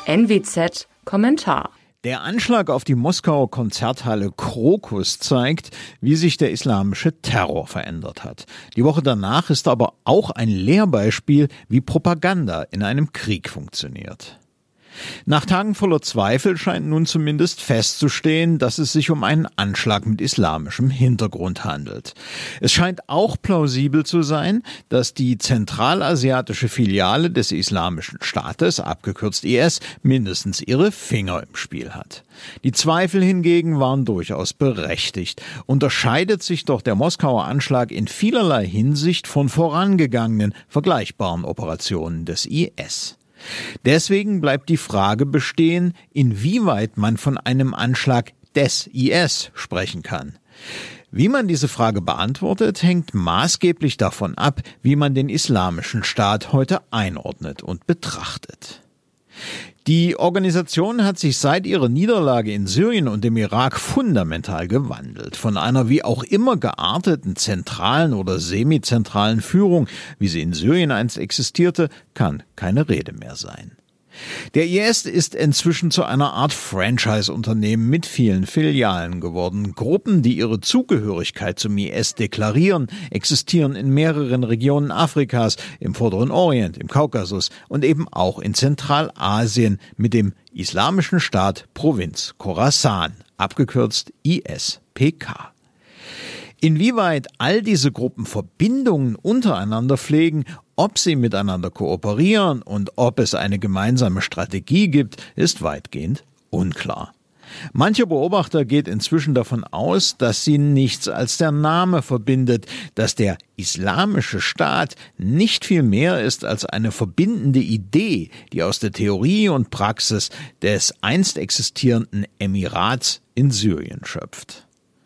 NWZ Kommentar. Der Anschlag auf die Moskauer Konzerthalle Krokus zeigt, wie sich der islamische Terror verändert hat. Die Woche danach ist aber auch ein Lehrbeispiel, wie Propaganda in einem Krieg funktioniert. Nach Tagen voller Zweifel scheint nun zumindest festzustehen, dass es sich um einen Anschlag mit islamischem Hintergrund handelt. Es scheint auch plausibel zu sein, dass die zentralasiatische Filiale des Islamischen Staates, abgekürzt IS, mindestens ihre Finger im Spiel hat. Die Zweifel hingegen waren durchaus berechtigt. Unterscheidet sich doch der Moskauer Anschlag in vielerlei Hinsicht von vorangegangenen, vergleichbaren Operationen des IS. Deswegen bleibt die Frage bestehen, inwieweit man von einem Anschlag des IS sprechen kann. Wie man diese Frage beantwortet, hängt maßgeblich davon ab, wie man den Islamischen Staat heute einordnet und betrachtet. Die Organisation hat sich seit ihrer Niederlage in Syrien und dem Irak fundamental gewandelt. Von einer wie auch immer gearteten zentralen oder semizentralen Führung, wie sie in Syrien einst existierte, kann keine Rede mehr sein. Der IS ist inzwischen zu einer Art Franchise-Unternehmen mit vielen Filialen geworden. Gruppen, die ihre Zugehörigkeit zum IS deklarieren, existieren in mehreren Regionen Afrikas, im Vorderen Orient, im Kaukasus und eben auch in Zentralasien mit dem Islamischen Staat Provinz Khorasan, abgekürzt ISPK. Inwieweit all diese Gruppen Verbindungen untereinander pflegen, ob sie miteinander kooperieren und ob es eine gemeinsame Strategie gibt, ist weitgehend unklar. Mancher Beobachter geht inzwischen davon aus, dass sie nichts als der Name verbindet, dass der Islamische Staat nicht viel mehr ist als eine verbindende Idee, die aus der Theorie und Praxis des einst existierenden Emirats in Syrien schöpft.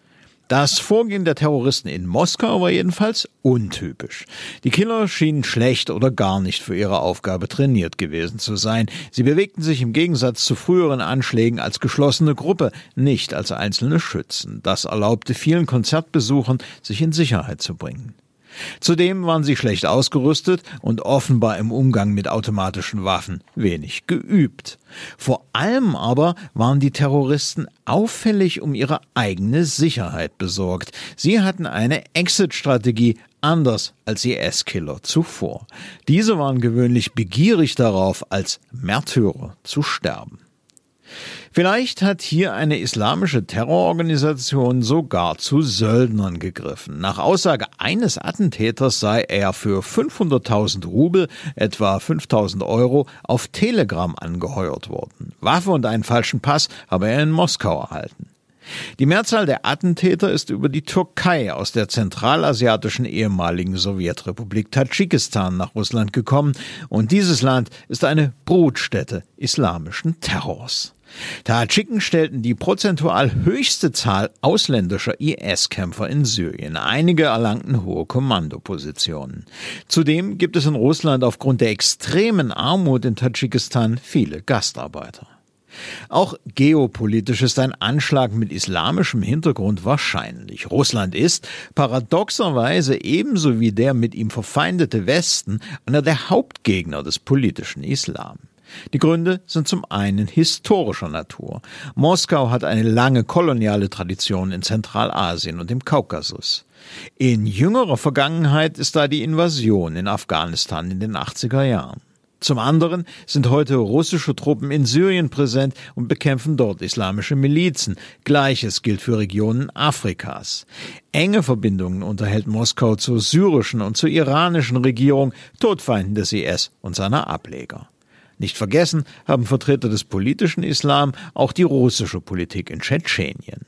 Das Vorgehen der Terroristen in Moskau war jedenfalls untypisch. Die Killer schienen schlecht oder gar nicht für ihre Aufgabe trainiert gewesen zu sein. Sie bewegten sich im Gegensatz zu früheren Anschlägen als geschlossene Gruppe, nicht als einzelne Schützen. Das erlaubte vielen Konzertbesuchern, sich in Sicherheit zu bringen. Zudem waren sie schlecht ausgerüstet und offenbar im Umgang mit automatischen Waffen wenig geübt. Vor allem aber waren die Terroristen auffällig um ihre eigene Sicherheit besorgt. Sie hatten eine Exit-Strategie, anders als IS-Killer zuvor. Diese waren gewöhnlich begierig darauf, als Märtyrer zu sterben. Vielleicht hat hier eine islamische Terrororganisation sogar zu Söldnern gegriffen. Nach Aussage eines Attentäters sei er für 500.000 Rubel, etwa 5.000 Euro, auf Telegram angeheuert worden. Waffe und einen falschen Pass habe er in Moskau erhalten. Die Mehrzahl der Attentäter ist über die Türkei aus der zentralasiatischen ehemaligen Sowjetrepublik Tadschikistan nach Russland gekommen und dieses Land ist eine Brutstätte islamischen Terrors. Tadschiken stellten die prozentual höchste Zahl ausländischer IS-Kämpfer in Syrien. Einige erlangten hohe Kommandopositionen. Zudem gibt es in Russland aufgrund der extremen Armut in Tadschikistan viele Gastarbeiter. Auch geopolitisch ist ein Anschlag mit islamischem Hintergrund wahrscheinlich. Russland ist, paradoxerweise ebenso wie der mit ihm verfeindete Westen, einer der Hauptgegner des politischen Islam. Die Gründe sind zum einen historischer Natur. Moskau hat eine lange koloniale Tradition in Zentralasien und im Kaukasus. In jüngerer Vergangenheit ist da die Invasion in Afghanistan in den 80er Jahren. Zum anderen sind heute russische Truppen in Syrien präsent und bekämpfen dort islamische Milizen. Gleiches gilt für Regionen Afrikas. Enge Verbindungen unterhält Moskau zur syrischen und zur iranischen Regierung, Todfeinden des IS und seiner Ableger. Nicht vergessen haben Vertreter des politischen Islam auch die russische Politik in Tschetschenien.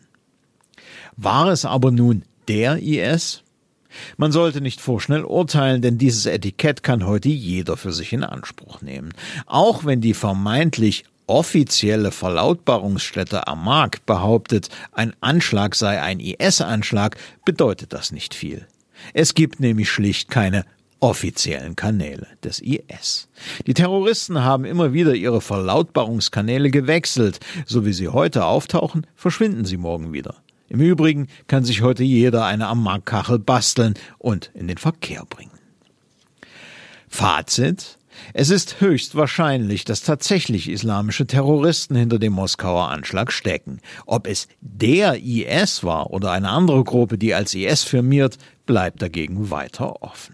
War es aber nun der IS? Man sollte nicht vorschnell urteilen, denn dieses Etikett kann heute jeder für sich in Anspruch nehmen. Auch wenn die vermeintlich offizielle Verlautbarungsstätte Amaq behauptet, ein Anschlag sei ein IS-Anschlag, bedeutet das nicht viel. Es gibt nämlich schlicht keine offiziellen Kanäle des IS. Die Terroristen haben immer wieder ihre Verlautbarungskanäle gewechselt. So wie sie heute auftauchen, verschwinden sie morgen wieder. Im Übrigen kann sich heute jeder eine Amaq-Kachel basteln und in den Verkehr bringen. Fazit: Es ist höchst wahrscheinlich, dass tatsächlich islamische Terroristen hinter dem Moskauer Anschlag stecken. Ob es der IS war oder eine andere Gruppe, die als IS firmiert, bleibt dagegen weiter offen.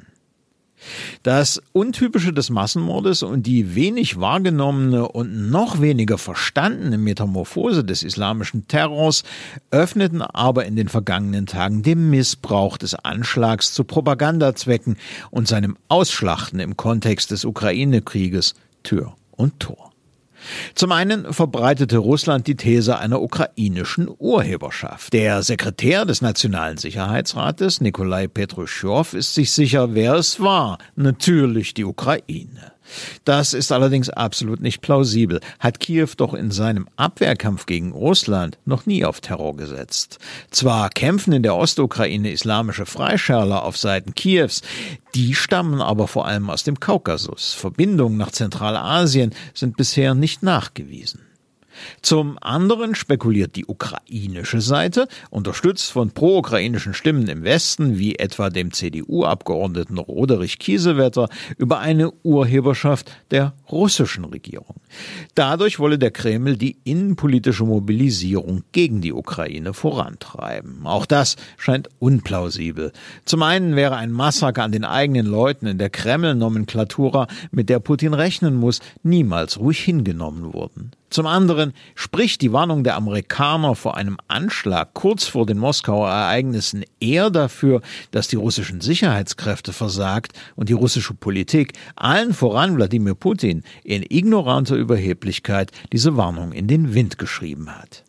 Das Untypische des Massenmordes und die wenig wahrgenommene und noch weniger verstandene Metamorphose des islamischen Terrors öffneten aber in den vergangenen Tagen dem Missbrauch des Anschlags zu Propagandazwecken und seinem Ausschlachten im Kontext des Ukraine-Krieges Tür und Tor. Zum einen verbreitete Russland die These einer ukrainischen Urheberschaft. Der Sekretär des Nationalen Sicherheitsrates, Nikolai Petruschow, ist sich sicher, wer es war. Natürlich die Ukraine. Das ist allerdings absolut nicht plausibel. Hat Kiew doch in seinem Abwehrkampf gegen Russland noch nie auf Terror gesetzt. Zwar kämpfen in der Ostukraine islamische Freischärler auf Seiten Kiews, die stammen aber vor allem aus dem Kaukasus. Verbindungen nach Zentralasien sind bisher nicht nachgewiesen. Zum anderen spekuliert die ukrainische Seite, unterstützt von pro-ukrainischen Stimmen im Westen, wie etwa dem CDU-Abgeordneten Roderich Kiesewetter, über eine Urheberschaft der russischen Regierung. Dadurch wolle der Kreml die innenpolitische Mobilisierung gegen die Ukraine vorantreiben. Auch das scheint unplausibel. Zum einen wäre ein Massaker an den eigenen Leuten in der Kreml-Nomenklatura, mit der Putin rechnen muss, niemals ruhig hingenommen worden. Zum anderen spricht die Warnung der Amerikaner vor einem Anschlag kurz vor den Moskauer Ereignissen eher dafür, dass die russischen Sicherheitskräfte versagt und die russische Politik, allen voran Wladimir Putin, in ignoranter Überheblichkeit diese Warnung in den Wind geschrieben hat.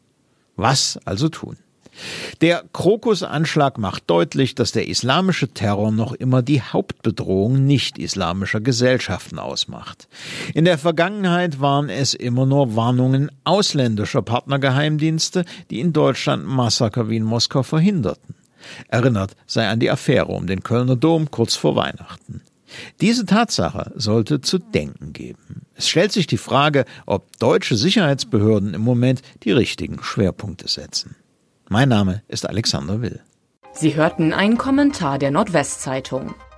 Was also tun? Der Krokus-Anschlag macht deutlich, dass der islamische Terror noch immer die Hauptbedrohung nicht-islamischer Gesellschaften ausmacht. In der Vergangenheit waren es immer nur Warnungen ausländischer Partnergeheimdienste, die in Deutschland Massaker wie in Moskau verhinderten. Erinnert sei an die Affäre um den Kölner Dom kurz vor Weihnachten. Diese Tatsache sollte zu denken geben. Es stellt sich die Frage, ob deutsche Sicherheitsbehörden im Moment die richtigen Schwerpunkte setzen. Mein Name ist Alexander Will. Sie hörten einen Kommentar der Nordwestzeitung.